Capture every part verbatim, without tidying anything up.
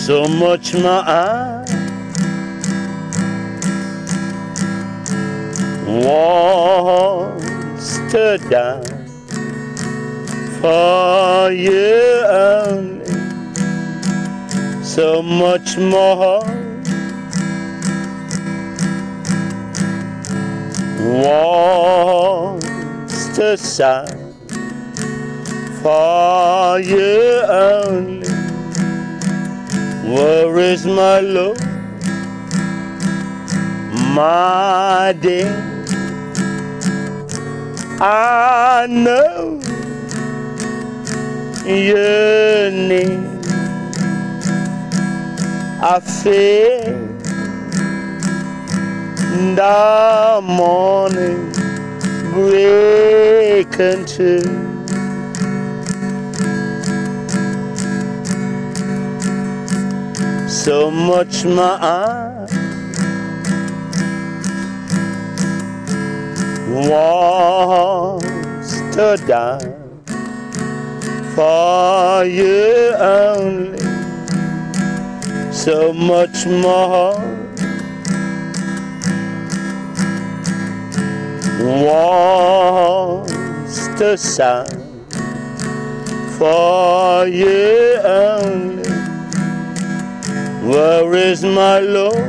so much my eye wants to die for you only, so much more wants to sigh for you only. Where is my love, my dear? I know you need. I feel the morning breaking too. So much my eye wants to die for you only, so much more wants to sigh for you only. Where is my love,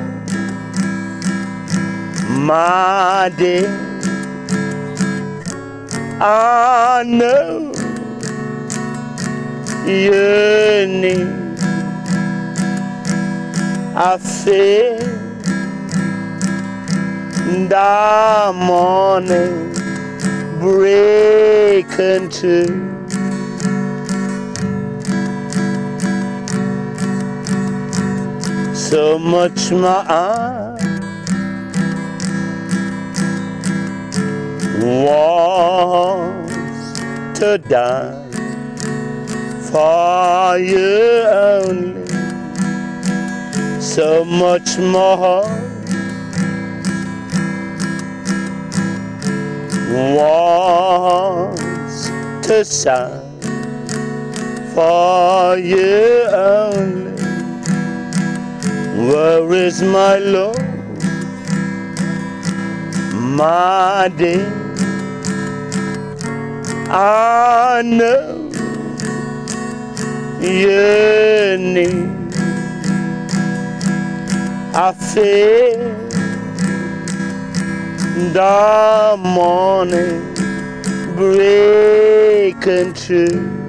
my dear? I know you need. I feel the morning breaking too. So much my eye wants to die for you only, so much more wants to sigh for you only. Where is my love, my dear? I know you need. I feel the morning breaking through.